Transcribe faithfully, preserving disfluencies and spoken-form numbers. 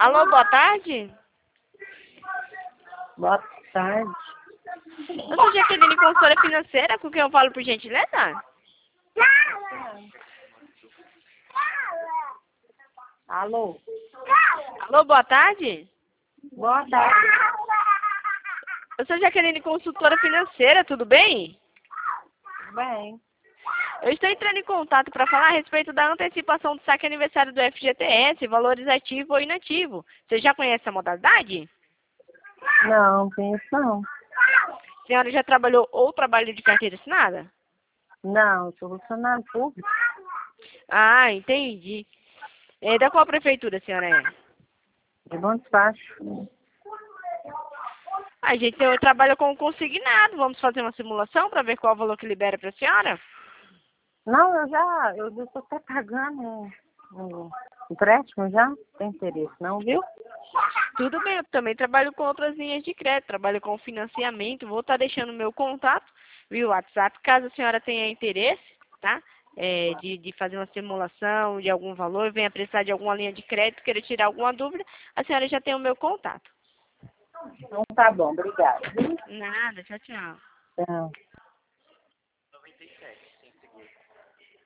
Alô, boa tarde. Boa tarde. Eu sou Jaqueline, consultora financeira, com quem eu falo por gentileza? Alô? Alô, boa tarde. Boa tarde. Eu sou Jaqueline, consultora financeira, tudo bem? Bem, Eu estou entrando em contato para falar a respeito da antecipação do saque aniversário do F G T S, valores ativo ou inativo. Você já conhece a modalidade? não, penso não. A senhora já trabalhou ou trabalha de carteira assinada? Não, sou funcionário público. Ah, entendi. É, da qual prefeitura a senhora é? De bom despacho. A gente eu trabalho com consignado. Vamos fazer uma simulação para ver qual o valor que libera para a senhora? Não, eu já, eu já estou até pagando um, um empréstimo já. Não tem interesse não, viu? Tudo bem, eu também trabalho com outras linhas de crédito, trabalho com financiamento. Vou estar deixando o meu contato via WhatsApp, caso a senhora tenha interesse, tá? É, de, de fazer uma simulação de algum valor, venha precisar de alguma linha de crédito, querer tirar alguma dúvida, a senhora já tem o meu contato. Então tá bom, obrigada. Nada, tchau, tchau. Tchau.